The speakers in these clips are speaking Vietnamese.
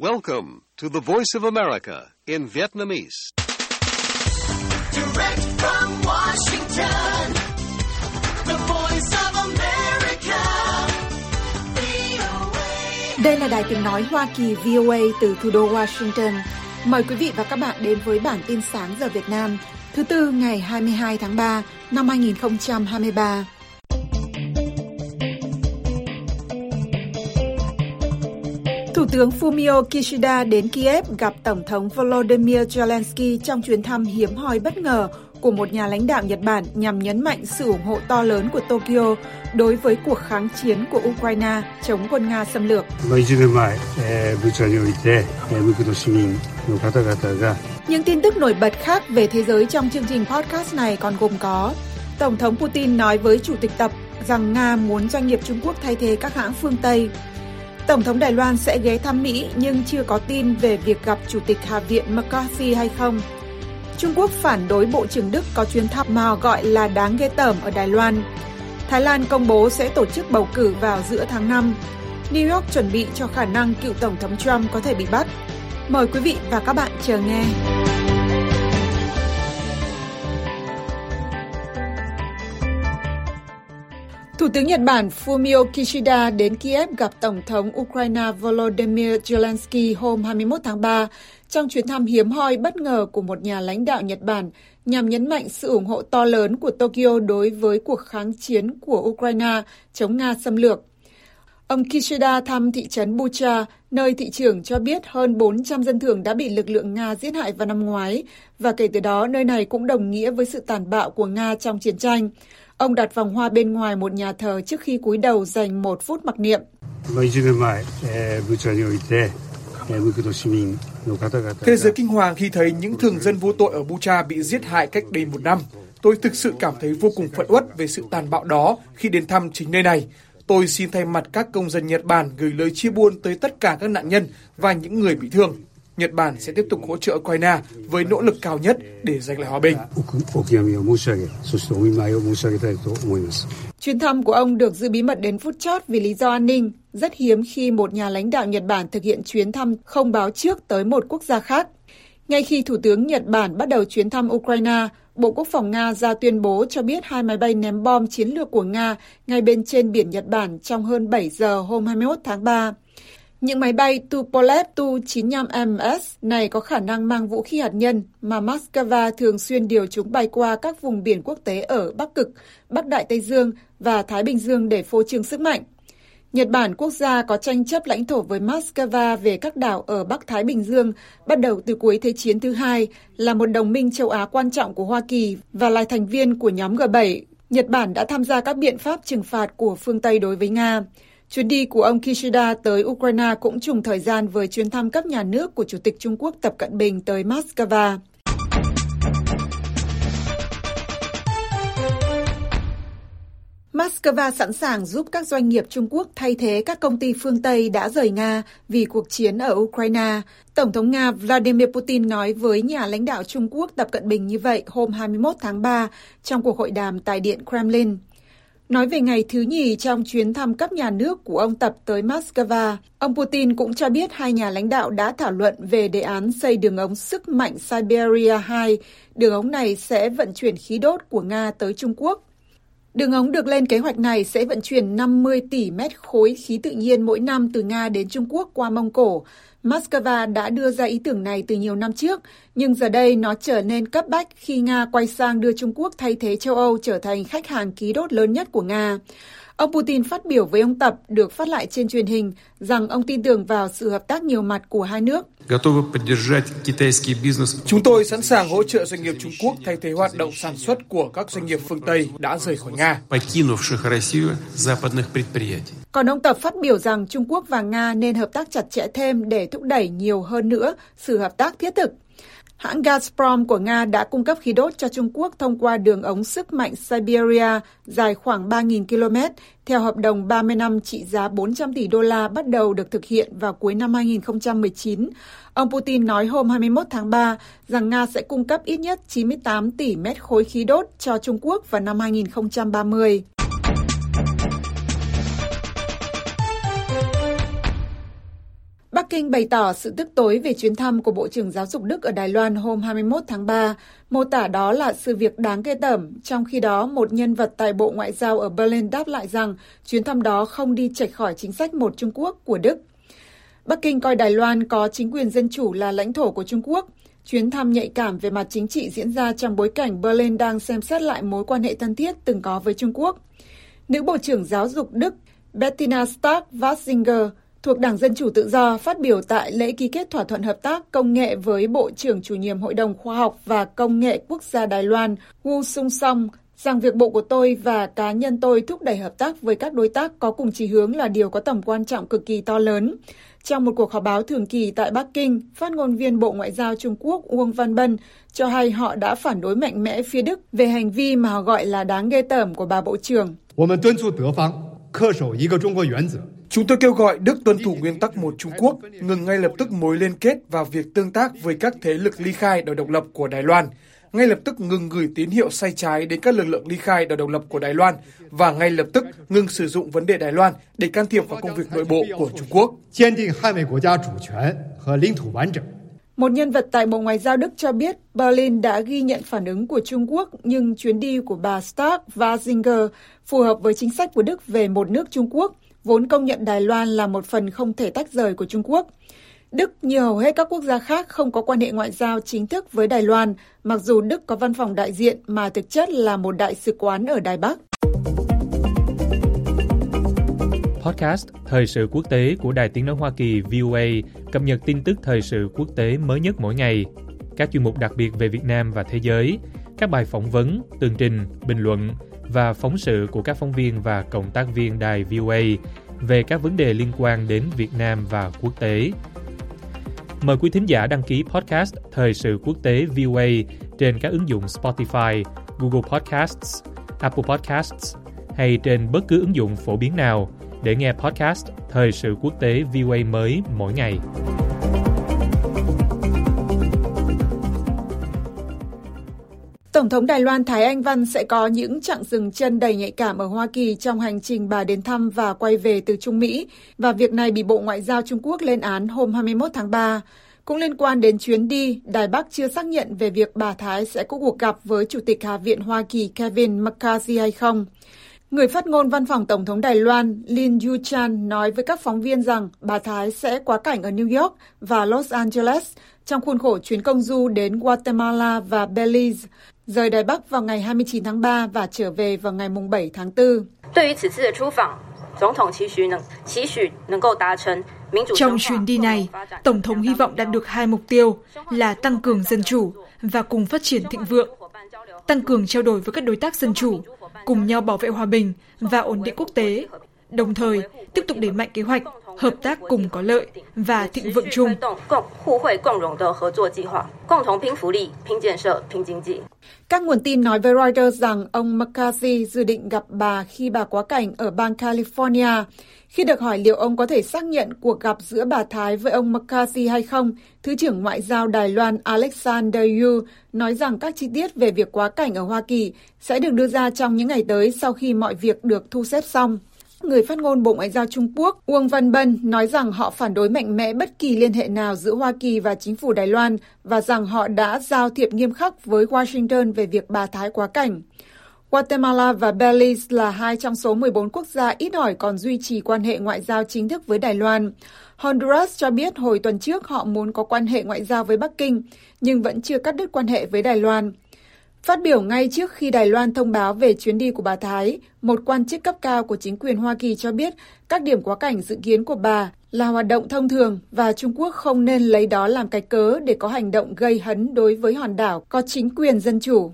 Welcome to the Voice of America in Vietnamese. Direct from Washington, the Voice of America, VOA. Đây là đài tiếng nói Hoa Kỳ VOA từ thủ đô Washington. Mời quý vị và các bạn đến với bản tin sáng giờ Việt Nam, thứ Tư ngày 22 tháng 3 năm 2023. Thủ tướng Fumio Kishida đến Kiev gặp Tổng thống Volodymyr Zelensky trong chuyến thăm hiếm hoi bất ngờ của một nhà lãnh đạo Nhật Bản nhằm nhấn mạnh sự ủng hộ to lớn của Tokyo đối với cuộc kháng chiến của Ukraine chống quân Nga xâm lược. Những tin tức nổi bật khác về thế giới trong chương trình podcast này còn gồm có: Tổng thống Putin nói với Chủ tịch Tập rằng Nga muốn doanh nghiệp Trung Quốc thay thế các hãng phương Tây. Tổng thống Đài Loan sẽ ghé thăm Mỹ nhưng chưa có tin về việc gặp Chủ tịch Hạ viện McCarthy hay không. Trung Quốc phản đối Bộ trưởng Đức có chuyến thăm mà gọi là đáng ghê tởm ở Đài Loan. Thái Lan công bố sẽ tổ chức bầu cử vào giữa tháng 5. New York chuẩn bị cho khả năng cựu Tổng thống Trump có thể bị bắt. Mời quý vị và các bạn chờ nghe. Thủ tướng Nhật Bản Fumio Kishida đến Kiev gặp Tổng thống Ukraine Volodymyr Zelensky hôm 21 tháng 3 trong chuyến thăm hiếm hoi bất ngờ của một nhà lãnh đạo Nhật Bản nhằm nhấn mạnh sự ủng hộ to lớn của Tokyo đối với cuộc kháng chiến của Ukraine chống Nga xâm lược. Ông Kishida thăm thị trấn Bucha, nơi thị trưởng cho biết hơn 400 dân thường đã bị lực lượng Nga giết hại vào năm ngoái, và kể từ đó nơi này cũng đồng nghĩa với sự tàn bạo của Nga trong chiến tranh. Ông đặt vòng hoa bên ngoài một nhà thờ trước khi cúi đầu dành 1 phút mặc niệm. Thế giới kinh hoàng khi thấy những thường dân vô tội ở Bucha bị giết hại cách đây 1 năm. Tôi thực sự cảm thấy vô cùng phẫn uất về sự tàn bạo đó khi đến thăm chính nơi này. Tôi xin thay mặt các công dân Nhật Bản gửi lời chia buồn tới tất cả các nạn nhân và những người bị thương. Nhật Bản sẽ tiếp tục hỗ trợ Ukraine với nỗ lực cao nhất để giành lại hòa bình. Chuyến thăm của ông được giữ bí mật đến phút chót vì lý do an ninh, rất hiếm khi một nhà lãnh đạo Nhật Bản thực hiện chuyến thăm không báo trước tới một quốc gia khác. Ngay khi Thủ tướng Nhật Bản bắt đầu chuyến thăm Ukraine, Bộ Quốc phòng Nga ra tuyên bố cho biết 2 máy bay ném bom chiến lược của Nga ngay bên trên biển Nhật Bản trong hơn 7 giờ hôm 21 tháng 3. Những máy bay Tupolev Tu-95MS này có khả năng mang vũ khí hạt nhân mà Moscow thường xuyên điều chúng bay qua các vùng biển quốc tế ở Bắc Cực, Bắc Đại Tây Dương và Thái Bình Dương để phô trương sức mạnh. Nhật Bản, quốc gia có tranh chấp lãnh thổ với Moscow về các đảo ở Bắc Thái Bình Dương bắt đầu từ cuối Thế chiến thứ hai, là một đồng minh châu Á quan trọng của Hoa Kỳ và là thành viên của nhóm G7. Nhật Bản đã tham gia các biện pháp trừng phạt của phương Tây đối với Nga. Chuyến đi của ông Kishida tới Ukraine cũng trùng thời gian với chuyến thăm cấp nhà nước của Chủ tịch Trung Quốc Tập Cận Bình tới Moscow. Moscow sẵn sàng giúp các doanh nghiệp Trung Quốc thay thế các công ty phương Tây đã rời Nga vì cuộc chiến ở Ukraine. Tổng thống Nga Vladimir Putin nói với nhà lãnh đạo Trung Quốc Tập Cận Bình như vậy hôm 21 tháng 3 trong cuộc hội đàm tại Điện Kremlin. Nói về ngày thứ nhì trong chuyến thăm cấp nhà nước của ông Tập tới Moscow, ông Putin cũng cho biết hai nhà lãnh đạo đã thảo luận về đề án xây đường ống sức mạnh Siberia 2. Đường ống này sẽ vận chuyển khí đốt của Nga tới Trung Quốc. Đường ống được lên kế hoạch này sẽ vận chuyển 50 tỷ mét khối khí tự nhiên mỗi năm từ Nga đến Trung Quốc qua Mông Cổ. Moscow đã đưa ra ý tưởng này từ nhiều năm trước, nhưng giờ đây nó trở nên cấp bách khi Nga quay sang đưa Trung Quốc thay thế châu Âu trở thành khách hàng khí đốt lớn nhất của Nga. Ông Putin phát biểu với ông Tập được phát lại trên truyền hình rằng ông tin tưởng vào sự hợp tác nhiều mặt của hai nước. Chúng tôi sẵn sàng hỗ trợ doanh nghiệp Trung Quốc thay thế hoạt động sản xuất của các doanh nghiệp phương Tây đã rời khỏi Nga. Còn ông Tập phát biểu rằng Trung Quốc và Nga nên hợp tác chặt chẽ thêm để thúc đẩy nhiều hơn nữa sự hợp tác thiết thực. Hãng Gazprom của Nga đã cung cấp khí đốt cho Trung Quốc thông qua đường ống sức mạnh Siberia dài khoảng 3.000 km, theo hợp đồng 30 năm trị giá 400 tỷ đô la bắt đầu được thực hiện vào cuối năm 2019. Ông Putin nói hôm 21 tháng 3 rằng Nga sẽ cung cấp ít nhất 98 tỷ mét khối khí đốt cho Trung Quốc vào năm 2030. Bắc Kinh bày tỏ sự tức tối về chuyến thăm của Bộ trưởng Giáo dục Đức ở Đài Loan hôm 21 tháng 3, mô tả đó là sự việc đáng ghê tởm. Trong khi đó, một nhân vật tại Bộ Ngoại giao ở Berlin đáp lại rằng chuyến thăm đó không đi chệch khỏi chính sách một Trung Quốc của Đức. Bắc Kinh coi Đài Loan có chính quyền dân chủ là lãnh thổ của Trung Quốc. Chuyến thăm nhạy cảm về mặt chính trị diễn ra trong bối cảnh Berlin đang xem xét lại mối quan hệ thân thiết từng có với Trung Quốc. Nữ Bộ trưởng Giáo dục Đức Bettina Stark-Watzinger thuộc Đảng Dân Chủ Tự Do phát biểu tại lễ ký kết thỏa thuận hợp tác công nghệ với Bộ trưởng chủ nhiệm Hội đồng Khoa học và Công nghệ Quốc gia Đài Loan Wu Sung Song rằng việc bộ của tôi và cá nhân tôi thúc đẩy hợp tác với các đối tác có cùng chí hướng là điều có tầm quan trọng cực kỳ to lớn. Trong một cuộc họp báo thường kỳ tại Bắc Kinh, phát ngôn viên Bộ Ngoại giao Trung Quốc Uông Văn Bân cho hay họ đã phản đối mạnh mẽ phía Đức về hành vi mà họ gọi là đáng ghê tởm của bà Bộ trưởng. Chúng tôi kêu gọi Đức tuân thủ nguyên tắc một Trung Quốc, ngừng ngay lập tức mối liên kết và việc tương tác với các thế lực ly khai đòi độc lập của Đài Loan, ngay lập tức ngừng gửi tín hiệu sai trái đến các lực lượng ly khai đòi độc lập của Đài Loan và ngay lập tức ngừng sử dụng vấn đề Đài Loan để can thiệp vào công việc nội bộ của Trung Quốc. Một nhân vật tại Bộ Ngoại giao Đức cho biết Berlin đã ghi nhận phản ứng của Trung Quốc, nhưng chuyến đi của bà Stark-Watzinger phù hợp với chính sách của Đức về một nước Trung Quốc, vốn công nhận Đài Loan là một phần không thể tách rời của Trung Quốc. Đức, như hầu hết các quốc gia khác, không có quan hệ ngoại giao chính thức với Đài Loan, mặc dù Đức có văn phòng đại diện mà thực chất là một đại sứ quán ở Đài Bắc. Podcast Thời sự quốc tế của Đài Tiếng nói Hoa Kỳ VOA cập nhật tin tức thời sự quốc tế mới nhất mỗi ngày. Các chuyên mục đặc biệt về Việt Nam và thế giới, các bài phỏng vấn, tường trình, bình luận và phóng sự của các phóng viên và cộng tác viên đài VOA về các vấn đề liên quan đến Việt Nam và quốc tế. Mời quý thính giả đăng ký podcast Thời sự quốc tế VOA trên các ứng dụng Spotify, Google Podcasts, Apple Podcasts hay trên bất cứ ứng dụng phổ biến nào để nghe podcast Thời sự quốc tế VOA mới mỗi ngày. Tổng thống Đài Loan Thái Anh Văn sẽ có những chặng dừng chân đầy nhạy cảm ở Hoa Kỳ trong hành trình bà đến thăm và quay về từ Trung Mỹ, và việc này bị Bộ Ngoại giao Trung Quốc lên án hôm 21 tháng 3. Cũng liên quan đến chuyến đi, Đài Bắc chưa xác nhận về việc bà Thái sẽ có cuộc gặp với Chủ tịch Hạ viện Hoa Kỳ Kevin McCarthy hay không. Người phát ngôn Văn phòng Tổng thống Đài Loan Lin Yuchan nói với các phóng viên rằng bà Thái sẽ quá cảnh ở New York và Los Angeles trong khuôn khổ chuyến công du đến Guatemala và Belize, rời Đài Bắc vào ngày 29 tháng 3 và trở về vào ngày 7 tháng 4. Trong chuyến đi này, Tổng thống hy vọng đạt được hai mục tiêu là tăng cường dân chủ và cùng phát triển thịnh vượng, tăng cường trao đổi với các đối tác dân chủ, cùng nhau bảo vệ hòa bình và ổn định quốc tế, đồng thời tiếp tục đẩy mạnh kế hoạch hợp tác cùng có lợi và thịnh vượng chung. Các nguồn tin nói với Reuters rằng ông McCarthy dự định gặp bà khi bà quá cảnh ở bang California. Khi được hỏi liệu ông có thể xác nhận cuộc gặp giữa bà Thái với ông McCarthy hay không, Thứ trưởng Ngoại giao Đài Loan Alexander Yu nói rằng các chi tiết về việc quá cảnh ở Hoa Kỳ sẽ được đưa ra trong những ngày tới sau khi mọi việc được thu xếp xong. Người phát ngôn Bộ Ngoại giao Trung Quốc Uông Văn Bân nói rằng họ phản đối mạnh mẽ bất kỳ liên hệ nào giữa Hoa Kỳ và chính phủ Đài Loan và rằng họ đã giao thiệp nghiêm khắc với Washington về việc bà Thái quá cảnh. Guatemala và Belize là hai trong số 14 quốc gia ít ỏi còn duy trì quan hệ ngoại giao chính thức với Đài Loan. Honduras cho biết hồi tuần trước họ muốn có quan hệ ngoại giao với Bắc Kinh, nhưng vẫn chưa cắt đứt quan hệ với Đài Loan. Phát biểu ngay trước khi Đài Loan thông báo về chuyến đi của bà Thái, một quan chức cấp cao của chính quyền Hoa Kỳ cho biết các điểm quá cảnh dự kiến của bà là hoạt động thông thường và Trung Quốc không nên lấy đó làm cái cớ để có hành động gây hấn đối với hòn đảo có chính quyền dân chủ.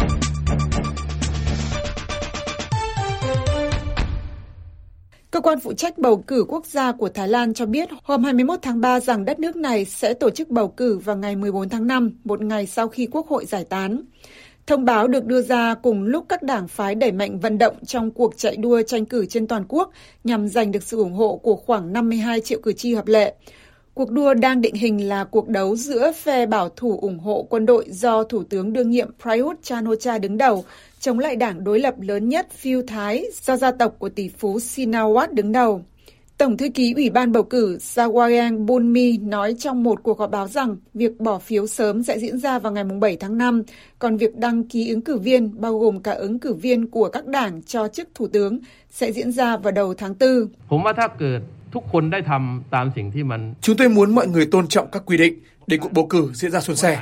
Cơ quan phụ trách bầu cử quốc gia của Thái Lan cho biết hôm 21 tháng 3 rằng đất nước này sẽ tổ chức bầu cử vào ngày 14 tháng 5, một ngày sau khi Quốc hội giải tán. Thông báo được đưa ra cùng lúc các đảng phái đẩy mạnh vận động trong cuộc chạy đua tranh cử trên toàn quốc nhằm giành được sự ủng hộ của khoảng 52 triệu cử tri hợp lệ. Cuộc đua đang định hình là cuộc đấu giữa phe bảo thủ ủng hộ quân đội do Thủ tướng đương nhiệm Prayut Chan-o-cha đứng đầu, chống lại đảng đối lập lớn nhất Pheu Thái do gia tộc của tỷ phú Shinawatra đứng đầu. Tổng thư ký Ủy ban bầu cử Sawang Bunmi nói trong một cuộc họp báo rằng việc bỏ phiếu sớm sẽ diễn ra vào ngày 7 tháng 5, còn việc đăng ký ứng cử viên, bao gồm cả ứng cử viên của các đảng cho chức thủ tướng, sẽ diễn ra vào đầu tháng 4. Chúng tôi muốn mọi người tôn trọng các quy định để cuộc bầu cử diễn ra suôn sẻ.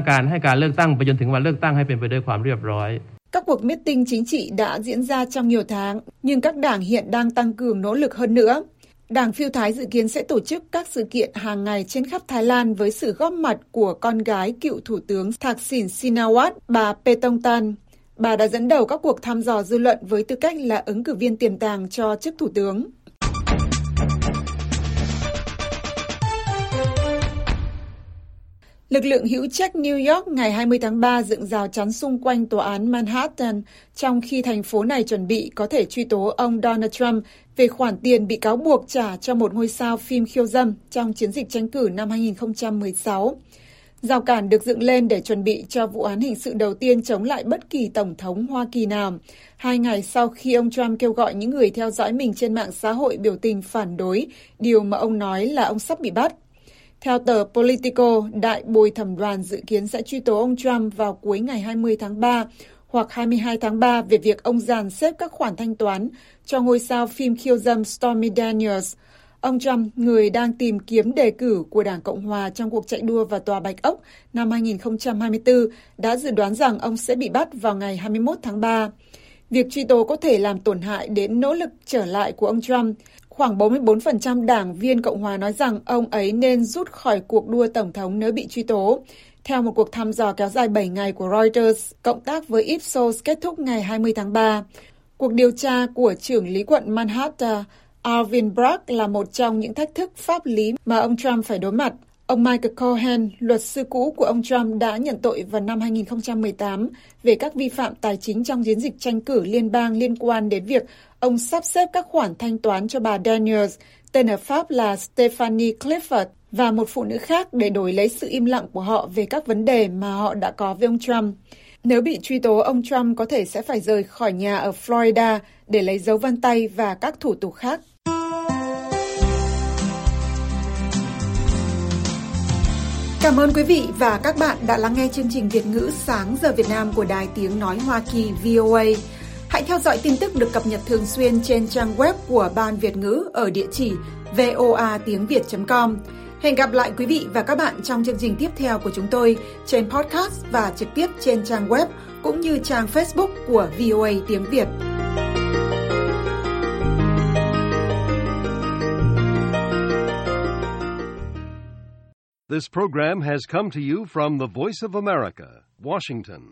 Các cuộc meeting chính trị đã diễn ra trong nhiều tháng, nhưng các đảng hiện đang tăng cường nỗ lực hơn nữa. Đảng Phiêu Thái dự kiến sẽ tổ chức các sự kiện hàng ngày trên khắp Thái Lan với sự góp mặt của con gái cựu Thủ tướng Thaksin Shinawatra, bà Paetongtarn. Bà đã dẫn đầu các cuộc thăm dò dư luận với tư cách là ứng cử viên tiềm tàng cho chức thủ tướng. Lực lượng hữu trách New York ngày 20 tháng 3 dựng rào chắn xung quanh tòa án Manhattan trong khi thành phố này chuẩn bị có thể truy tố ông Donald Trump về khoản tiền bị cáo buộc trả cho một ngôi sao phim khiêu dâm trong chiến dịch tranh cử năm 2016. Rào cản được dựng lên để chuẩn bị cho vụ án hình sự đầu tiên chống lại bất kỳ tổng thống Hoa Kỳ nào, 2 ngày sau khi ông Trump kêu gọi những người theo dõi mình trên mạng xã hội biểu tình phản đối điều mà ông nói là ông sắp bị bắt. Theo tờ Politico, đại bồi thẩm đoàn dự kiến sẽ truy tố ông Trump vào cuối ngày 20 tháng 3 hoặc 22 tháng 3 về việc ông dàn xếp các khoản thanh toán cho ngôi sao phim khiêu dâm Stormy Daniels. Ông Trump, người đang tìm kiếm đề cử của Đảng Cộng Hòa trong cuộc chạy đua vào Tòa Bạch Ốc năm 2024, đã dự đoán rằng ông sẽ bị bắt vào ngày 21 tháng 3. Việc truy tố có thể làm tổn hại đến nỗ lực trở lại của ông Trump. Khoảng 44% đảng viên Cộng hòa nói rằng ông ấy nên rút khỏi cuộc đua tổng thống nếu bị truy tố. Theo một cuộc thăm dò kéo dài 7 ngày của Reuters, cộng tác với Ipsos kết thúc ngày 20 tháng 3. Cuộc điều tra của trưởng lý quận Manhattan, Alvin Bragg, là một trong những thách thức pháp lý mà ông Trump phải đối mặt. Ông Michael Cohen, luật sư cũ của ông Trump, đã nhận tội vào năm 2018 về các vi phạm tài chính trong chiến dịch tranh cử liên bang liên quan đến việc ông sắp xếp các khoản thanh toán cho bà Daniels, tên ở Pháp là Stephanie Clifford, và một phụ nữ khác để đổi lấy sự im lặng của họ về các vấn đề mà họ đã có với ông Trump. Nếu bị truy tố, ông Trump có thể sẽ phải rời khỏi nhà ở Florida để lấy dấu vân tay và các thủ tục khác. Cảm ơn quý vị và các bạn đã lắng nghe chương trình Việt ngữ Sáng giờ Việt Nam của Đài Tiếng Nói Hoa Kỳ VOA. Hãy theo dõi tin tức được cập nhật thường xuyên trên trang web của Ban Việt ngữ ở địa chỉ voatiengviet.com. Hẹn gặp lại quý vị và các bạn trong chương trình tiếp theo của chúng tôi trên podcast và trực tiếp trên trang web cũng như trang Facebook của VOA Tiếng Việt. This program has come to you from the Voice of America, Washington.